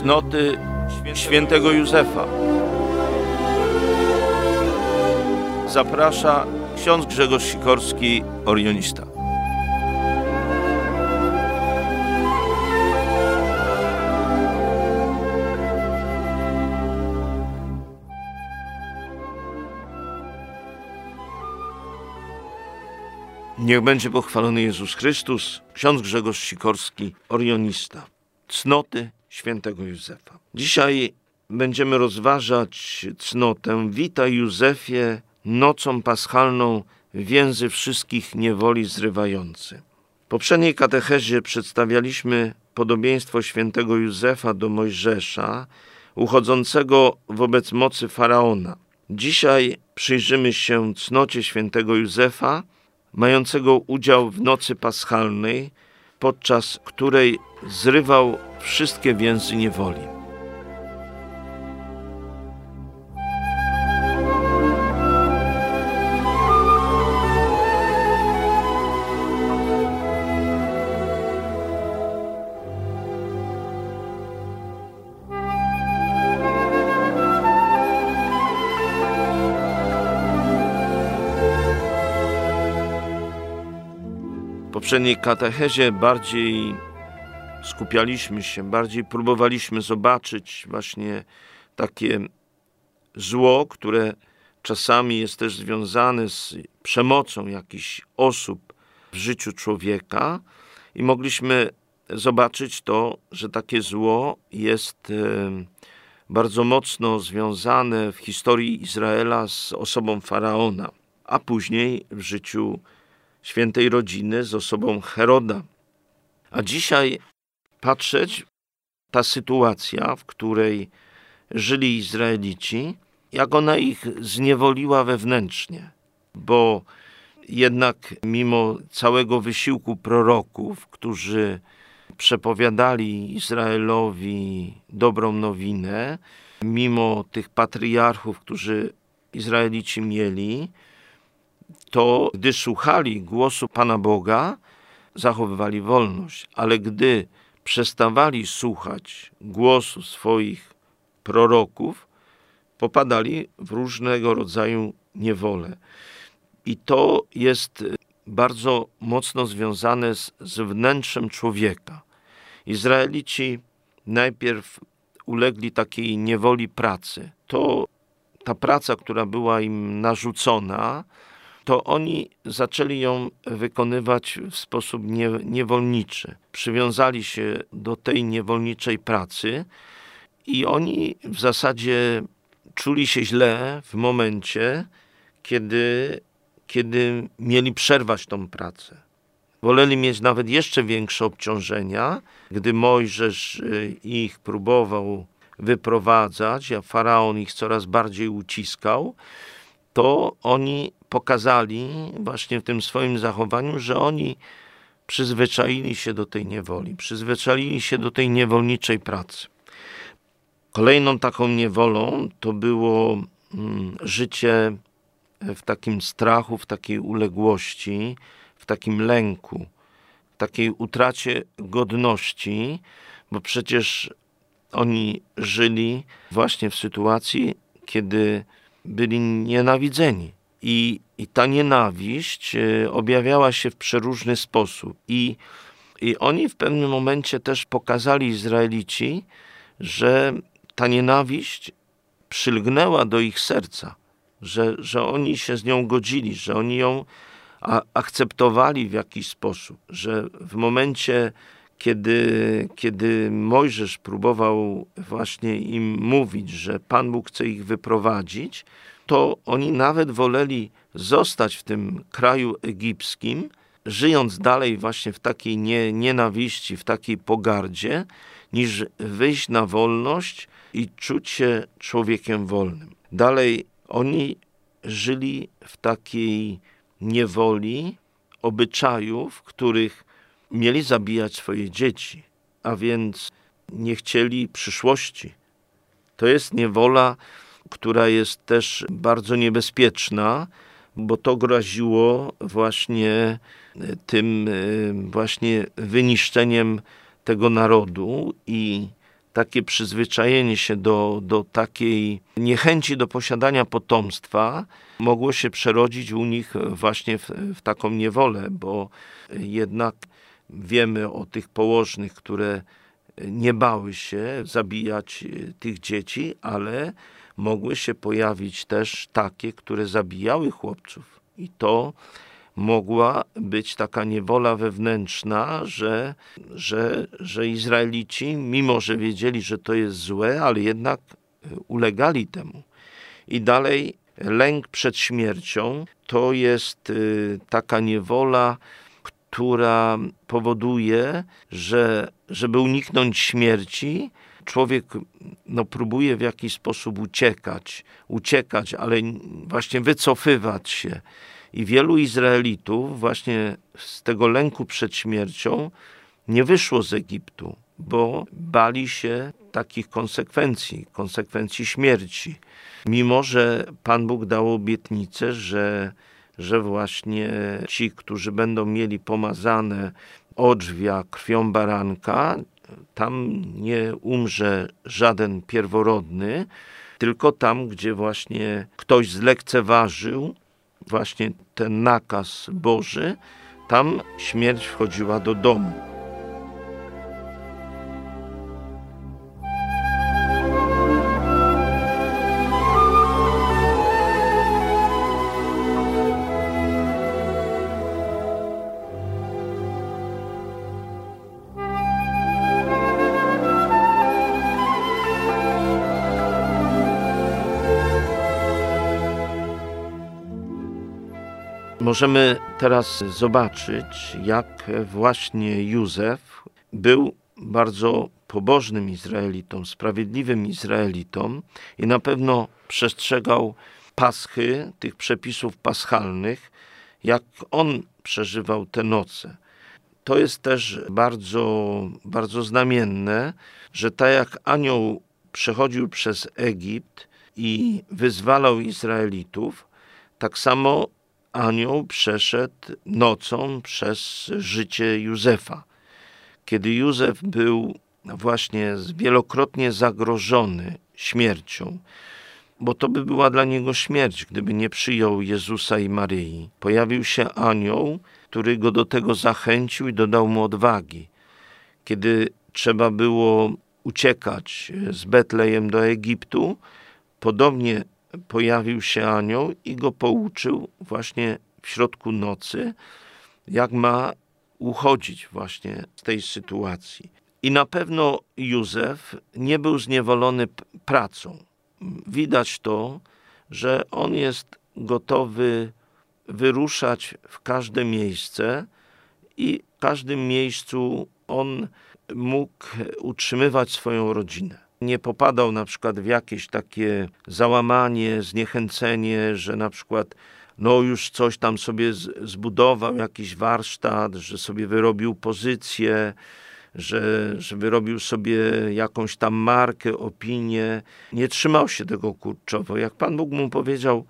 Cnoty świętego Józefa. Zaprasza ksiądz Grzegorz Sikorski, orionista. Niech będzie pochwalony Jezus Chrystus, ksiądz Grzegorz Sikorski, orionista. Cnoty świętego Józefa. Dzisiaj będziemy rozważać cnotę Witaj Józefie, nocą paschalną więzy wszystkich niewoli zrywający. W poprzedniej katechezie przedstawialiśmy podobieństwo świętego Józefa do Mojżesza, uchodzącego wobec mocy Faraona. Dzisiaj przyjrzymy się cnocie świętego Józefa, mającego udział w nocy paschalnej, podczas której zrywał wszystkie więzy niewoli. W poprzedniej katechezie bardziej skupialiśmy się, bardziej próbowaliśmy zobaczyć właśnie takie zło, które czasami jest też związane z przemocą jakichś osób w życiu człowieka i mogliśmy zobaczyć to, że takie zło jest bardzo mocno związane w historii Izraela z osobą Faraona, a później w życiu świętej rodziny z osobą Heroda. A dzisiaj patrzeć ta sytuacja, w której żyli Izraelici, jak ona ich zniewoliła wewnętrznie. Bo jednak mimo całego wysiłku proroków, którzy przepowiadali Izraelowi dobrą nowinę, mimo tych patriarchów, którzy Izraelici mieli, to gdy słuchali głosu Pana Boga, zachowywali wolność, ale gdy przestawali słuchać głosu swoich proroków, popadali w różnego rodzaju niewolę. I to jest bardzo mocno związane z wnętrzem człowieka. Izraelici najpierw ulegli takiej niewoli pracy. To ta praca, która była im narzucona, to oni zaczęli ją wykonywać w sposób niewolniczy. Przywiązali się do tej niewolniczej pracy i oni w zasadzie czuli się źle w momencie, kiedy mieli przerwać tą pracę. Woleli mieć nawet jeszcze większe obciążenia, gdy Mojżesz ich próbował wyprowadzać, a Faraon ich coraz bardziej uciskał, to oni pokazali właśnie w tym swoim zachowaniu, że oni przyzwyczaili się do tej niewoli, przyzwyczaili się do tej niewolniczej pracy. Kolejną taką niewolą to było życie w takim strachu, w takiej uległości, w takim lęku, w takiej utracie godności, bo przecież oni żyli właśnie w sytuacji, kiedy byli nienawidzeni. I ta nienawiść objawiała się w przeróżny sposób. I oni w pewnym momencie też pokazali, Izraelici, że ta nienawiść przylgnęła do ich serca, że oni się z nią godzili, że oni ją akceptowali w jakiś sposób, że w momencie, kiedy Mojżesz próbował właśnie im mówić, że Pan Bóg chce ich wyprowadzić, to oni nawet woleli zostać w tym kraju egipskim, żyjąc dalej właśnie w takiej nienawiści, w takiej pogardzie, niż wyjść na wolność i czuć się człowiekiem wolnym. Dalej oni żyli w takiej niewoli obyczajów, w których mieli zabijać swoje dzieci, a więc nie chcieli przyszłości. To jest niewola, która jest też bardzo niebezpieczna, bo to groziło właśnie tym właśnie wyniszczeniem tego narodu i takie przyzwyczajenie się do takiej niechęci do posiadania potomstwa mogło się przerodzić u nich właśnie w taką niewolę, bo jednak wiemy o tych położnych, które nie bały się zabijać tych dzieci, ale mogły się pojawić też takie, które zabijały chłopców. I to mogła być taka niewola wewnętrzna, że Izraelici, mimo że wiedzieli, że to jest złe, ale jednak ulegali temu. I dalej lęk przed śmiercią to jest taka niewola, która powoduje, że żeby uniknąć śmierci, człowiek próbuje w jakiś sposób uciekać, ale właśnie wycofywać się. I wielu Izraelitów właśnie z tego lęku przed śmiercią nie wyszło z Egiptu, bo bali się takich konsekwencji śmierci. Mimo że Pan Bóg dał obietnicę, że właśnie ci, którzy będą mieli pomazane odrzwia krwią baranka, tam nie umrze żaden pierworodny, tylko tam, gdzie właśnie ktoś zlekceważył właśnie ten nakaz Boży, tam śmierć wchodziła do domu. Możemy teraz zobaczyć, jak właśnie Józef był bardzo pobożnym Izraelitą, sprawiedliwym Izraelitą i na pewno przestrzegał paschy, tych przepisów paschalnych, jak on przeżywał te noce. To jest też bardzo znamienne, że tak jak anioł przechodził przez Egipt i wyzwalał Izraelitów, tak samo anioł przeszedł nocą przez życie Józefa. Kiedy Józef był właśnie wielokrotnie zagrożony śmiercią, bo to by była dla niego śmierć, gdyby nie przyjął Jezusa i Maryi. Pojawił się anioł, który go do tego zachęcił i dodał mu odwagi. Kiedy trzeba było uciekać z Betlejem do Egiptu, podobnie pojawił się anioł i go pouczył właśnie w środku nocy, jak ma uchodzić właśnie z tej sytuacji. I na pewno Józef nie był zniewolony pracą. Widać to, że on jest gotowy wyruszać w każde miejsce i w każdym miejscu on mógł utrzymywać swoją rodzinę. Nie popadał na przykład w jakieś takie załamanie, zniechęcenie, że na przykład już coś tam sobie zbudował, jakiś warsztat, że sobie wyrobił pozycję, że wyrobił sobie jakąś tam markę, opinię. Nie trzymał się tego kurczowo. Jak Pan Bóg mu powiedział,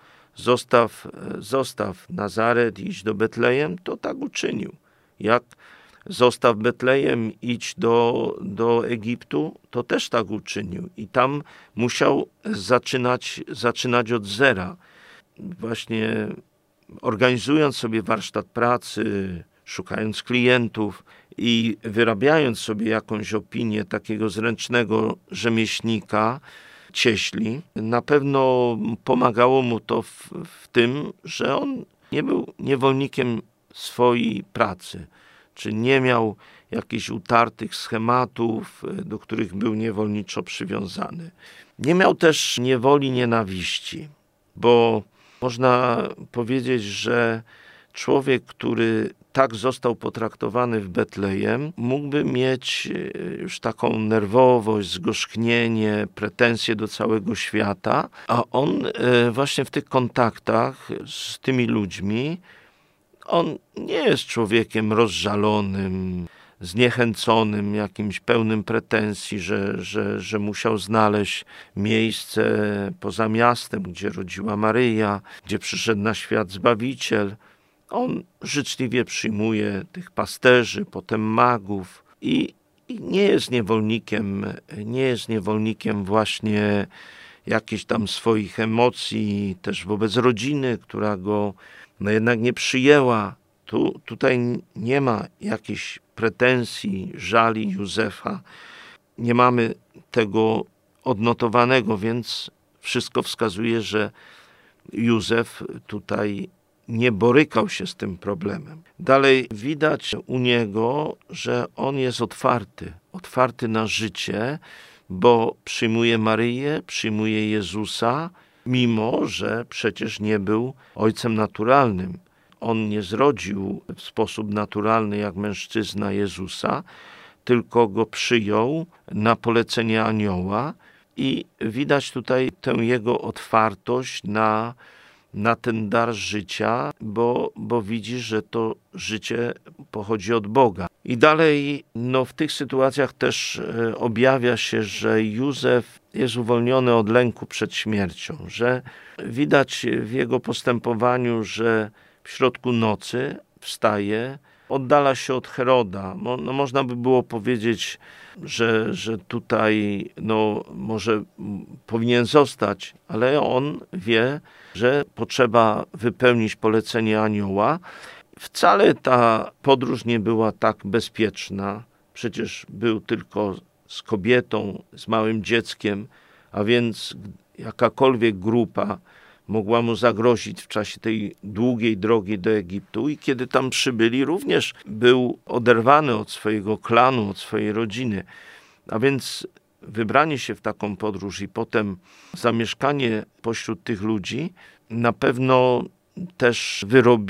zostaw Nazaret, idź do Betlejem, to tak uczynił. Jak zostaw Betlejem, idź do Egiptu, to też tak uczynił. I tam musiał zaczynać od zera. Właśnie organizując sobie warsztat pracy, szukając klientów i wyrabiając sobie jakąś opinię takiego zręcznego rzemieślnika, cieśli, na pewno pomagało mu to w tym, że on nie był niewolnikiem swojej pracy, czy nie miał jakichś utartych schematów, do których był niewolniczo przywiązany. Nie miał też niewoli nienawiści, bo można powiedzieć, że człowiek, który tak został potraktowany w Betlejem, mógłby mieć już taką nerwowość, zgorzknienie, pretensje do całego świata, a on właśnie w tych kontaktach z tymi ludźmi, on nie jest człowiekiem rozżalonym, zniechęconym, jakimś pełnym pretensji, że musiał znaleźć miejsce poza miastem, gdzie rodziła Maryja, gdzie przyszedł na świat Zbawiciel. On życzliwie przyjmuje tych pasterzy, potem magów i i nie jest niewolnikiem właśnie jakichś tam swoich emocji, też wobec rodziny, która go jednak nie przyjęła. Tutaj nie ma jakichś pretensji, żali Józefa. Nie mamy tego odnotowanego, więc wszystko wskazuje, że Józef tutaj nie borykał się z tym problemem. Dalej widać u niego, że on jest otwarty na życie, bo przyjmuje Maryję, przyjmuje Jezusa, mimo że przecież nie był ojcem naturalnym. On nie zrodził w sposób naturalny jak mężczyzna Jezusa, tylko go przyjął na polecenie anioła i widać tutaj tę jego otwartość na ten dar życia, bo widzi, że to życie pochodzi od Boga. I dalej w tych sytuacjach też objawia się, że Józef jest uwolniony od lęku przed śmiercią, że widać w jego postępowaniu, że w środku nocy wstaje, oddala się od Heroda. Można by było powiedzieć, że tutaj może powinien zostać, ale on wie, że potrzeba wypełnić polecenie anioła. Wcale ta podróż nie była tak bezpieczna. Przecież był tylko z kobietą, z małym dzieckiem, a więc jakakolwiek grupa mogła mu zagrozić w czasie tej długiej drogi do Egiptu i kiedy tam przybyli, również był oderwany od swojego klanu, od swojej rodziny. A więc wybranie się w taką podróż i potem zamieszkanie pośród tych ludzi na pewno też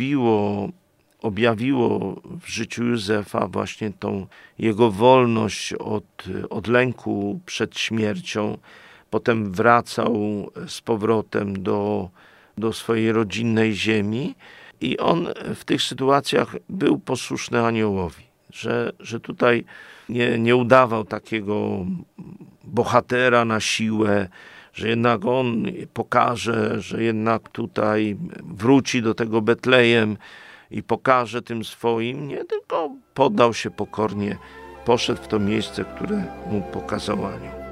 objawiło w życiu Józefa właśnie tą jego wolność od lęku przed śmiercią. Potem wracał z powrotem do swojej rodzinnej ziemi i on w tych sytuacjach był posłuszny aniołowi, że tutaj nie udawał takiego bohatera na siłę, że jednak on pokaże, że jednak tutaj wróci do tego Betlejem i pokaże tym swoim. Nie, tylko poddał się pokornie, poszedł w to miejsce, które mu pokazał anioł.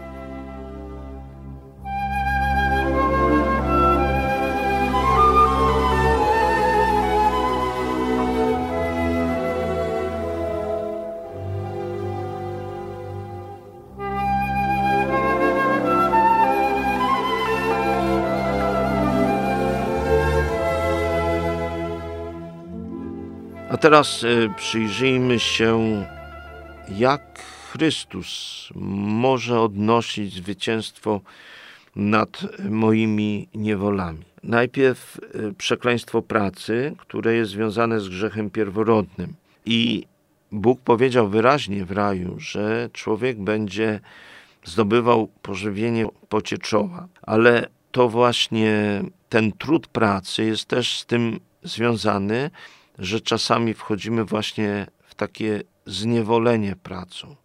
A teraz przyjrzyjmy się, jak Chrystus może odnosić zwycięstwo nad moimi niewolami. Najpierw przekleństwo pracy, które jest związane z grzechem pierworodnym. I Bóg powiedział wyraźnie w raju, że człowiek będzie zdobywał pożywienie w pocie czoła. Ale to właśnie ten trud pracy jest też z tym związany, że czasami wchodzimy właśnie w takie zniewolenie pracą,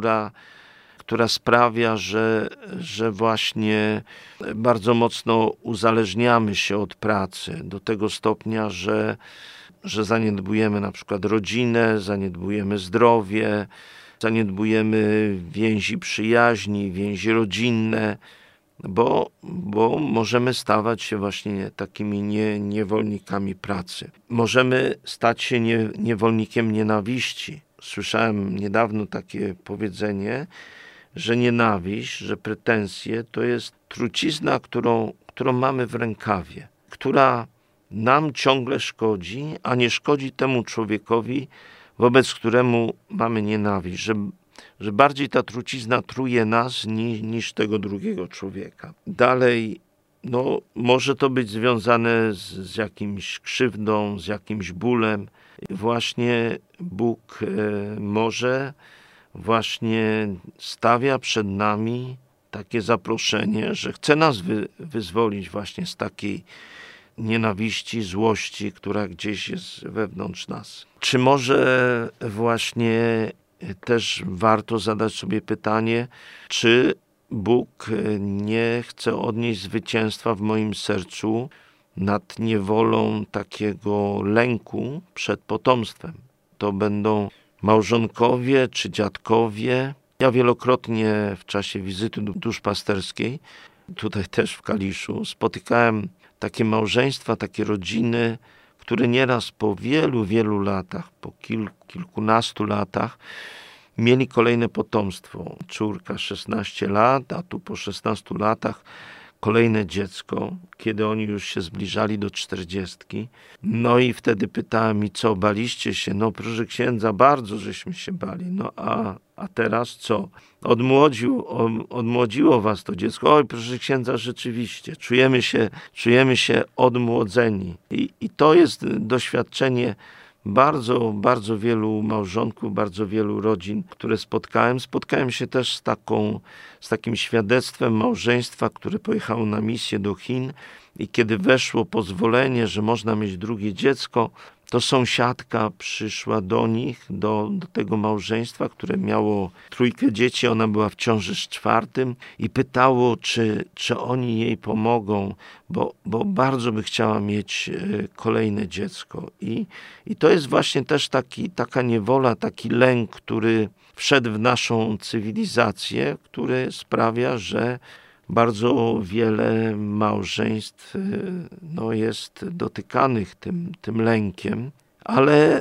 która sprawia, że właśnie bardzo mocno uzależniamy się od pracy do tego stopnia, że zaniedbujemy na przykład rodzinę, zaniedbujemy zdrowie, zaniedbujemy więzi przyjaźni, więzi rodzinne, bo możemy stawać się właśnie takimi niewolnikami pracy. Możemy stać się niewolnikiem nienawiści. Słyszałem niedawno takie powiedzenie, że nienawiść, że pretensje to jest trucizna, którą mamy w rękawie, która nam ciągle szkodzi, a nie szkodzi temu człowiekowi, wobec któremu mamy nienawiść, że bardziej ta trucizna truje nas niż tego drugiego człowieka. Dalej, może to być związane z jakimś krzywdą, z jakimś bólem. Właśnie Bóg może właśnie stawia przed nami takie zaproszenie, że chce nas wyzwolić właśnie z takiej nienawiści, złości, która gdzieś jest wewnątrz nas. Czy może właśnie też warto zadać sobie pytanie, czy Bóg nie chce odnieść zwycięstwa w moim sercu nad niewolą takiego lęku przed potomstwem. To będą małżonkowie czy dziadkowie. Ja wielokrotnie w czasie wizyty duszpasterskiej, tutaj też w Kaliszu, spotykałem takie małżeństwa, takie rodziny, które nieraz po wielu, wielu latach, po kilkunastu latach mieli kolejne potomstwo. Córka 16 lat, a tu po 16 latach kolejne dziecko, kiedy oni już się zbliżali do 40. No i wtedy pytałem mi, co, baliście się? No proszę księdza, bardzo żeśmy się bali. No a teraz co? Odmłodziło was to dziecko. Oj, proszę księdza, rzeczywiście. Czujemy się odmłodzeni. I to jest doświadczenie bardzo, bardzo wielu małżonków, bardzo wielu rodzin, które spotkałem. Spotkałem się też z takim świadectwem małżeństwa, które pojechało na misję do Chin i kiedy weszło pozwolenie, że można mieć drugie dziecko, to sąsiadka przyszła do nich, do tego małżeństwa, które miało 3 dzieci, ona była w ciąży z 4 i pytało, czy oni jej pomogą, bo bardzo by chciała mieć kolejne dziecko. I to jest właśnie też taka niewola, taki lęk, który wszedł w naszą cywilizację, który sprawia, że bardzo wiele małżeństw jest dotykanych tym lękiem, ale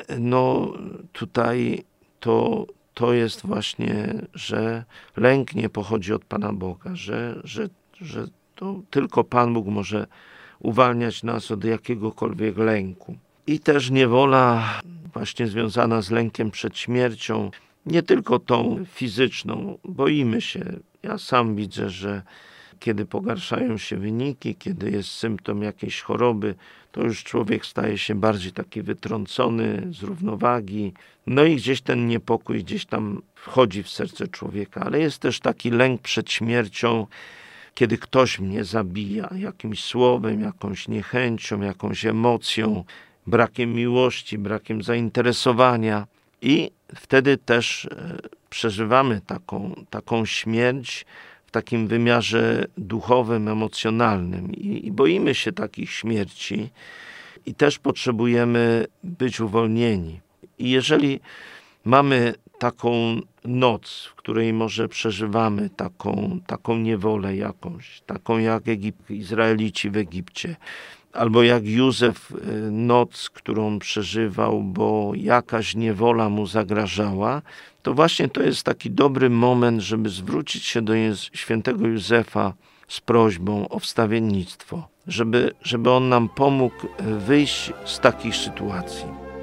tutaj to jest właśnie, że lęk nie pochodzi od Pana Boga, że to tylko Pan Bóg może uwalniać nas od jakiegokolwiek lęku. I też niewola właśnie związana z lękiem przed śmiercią, nie tylko tą fizyczną, boimy się. Ja sam widzę, że kiedy pogarszają się wyniki, kiedy jest symptom jakiejś choroby, to już człowiek staje się bardziej taki wytrącony z równowagi. No i gdzieś ten niepokój gdzieś tam wchodzi w serce człowieka. Ale jest też taki lęk przed śmiercią, kiedy ktoś mnie zabija jakimś słowem, jakąś niechęcią, jakąś emocją, brakiem miłości, brakiem zainteresowania. I wtedy też przeżywamy taką śmierć w takim wymiarze duchowym, emocjonalnym i boimy się takich śmierci i też potrzebujemy być uwolnieni. I jeżeli mamy taką noc, w której może przeżywamy taką niewolę jakąś, taką jak Izraelici w Egipcie, albo jak Józef noc, którą przeżywał, bo jakaś niewola mu zagrażała, to właśnie to jest taki dobry moment, żeby zwrócić się do świętego Józefa z prośbą o wstawiennictwo, żeby on nam pomógł wyjść z takich sytuacji.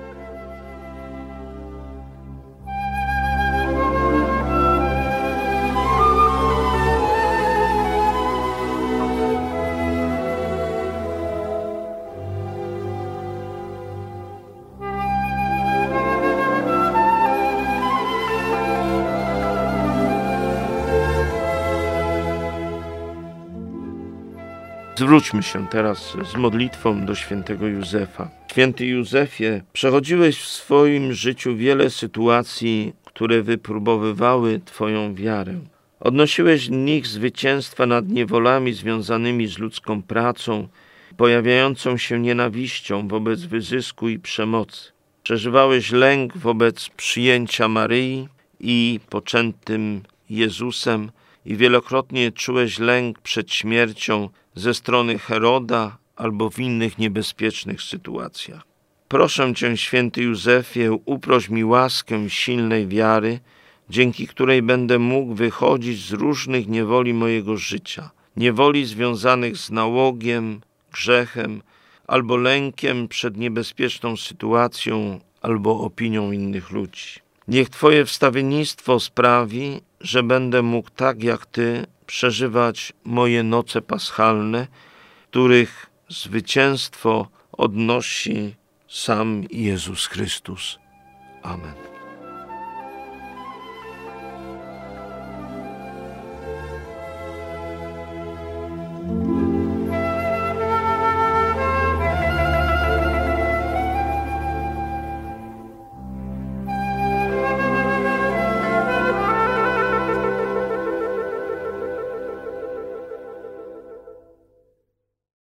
Zwróćmy się teraz z modlitwą do świętego Józefa. Święty Józefie, przechodziłeś w swoim życiu wiele sytuacji, które wypróbowywały Twoją wiarę. Odnosiłeś w nich zwycięstwa nad niewolami związanymi z ludzką pracą, pojawiającą się nienawiścią wobec wyzysku i przemocy. Przeżywałeś lęk wobec przyjęcia Maryi i poczętym Jezusem i wielokrotnie czułeś lęk przed śmiercią ze strony Heroda albo w innych niebezpiecznych sytuacjach. Proszę Cię, święty Józefie, uproś mi łaskę silnej wiary, dzięki której będę mógł wychodzić z różnych niewoli mojego życia. Niewoli związanych z nałogiem, grzechem albo lękiem przed niebezpieczną sytuacją albo opinią innych ludzi. Niech Twoje wstawiennictwo sprawi, że będę mógł tak jak Ty przeżywać moje noce paschalne, których zwycięstwo odnosi sam Jezus Chrystus. Amen.